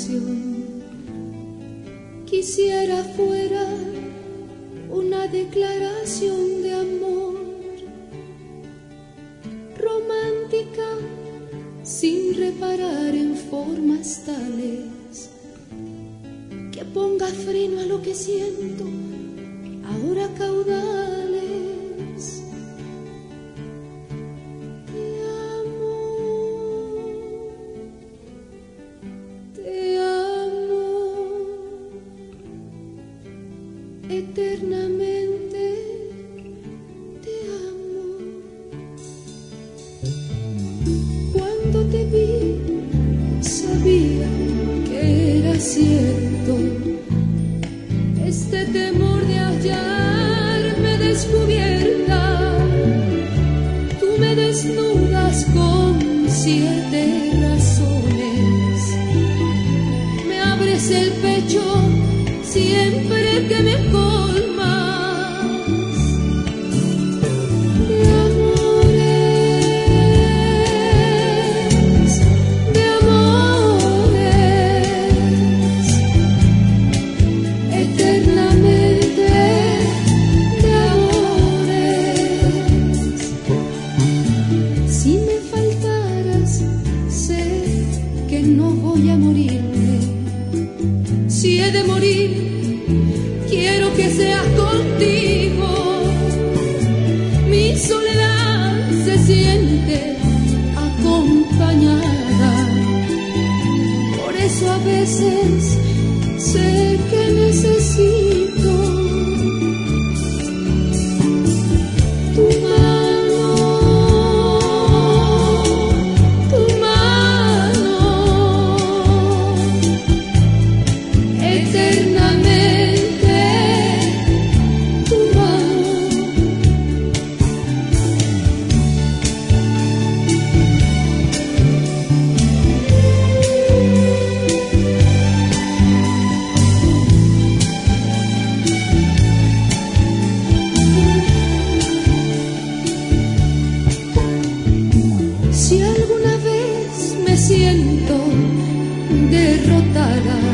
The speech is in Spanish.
canción. Quisiera fuera una declaración de amor romántica, sin reparar en formas tales que ponga freno a lo que siento ahora caudales. Te amo eternamente, te amo. Cuando te vi sabía que era cierto este temor de hallarme descubierta. Tú me desnudas con 7 razones, me abres el pecho siempre que me colmas de amores, de amores, eternamente de amores. Si me faltaras, sé que no voy a morirme. Si he de morir, quiero que seas contigo. Mi soledad se siente acompañada, por eso a veces sé que necesito tu mano, tu mano, eternamente tu mano. Si alguna vez me siento derrotada,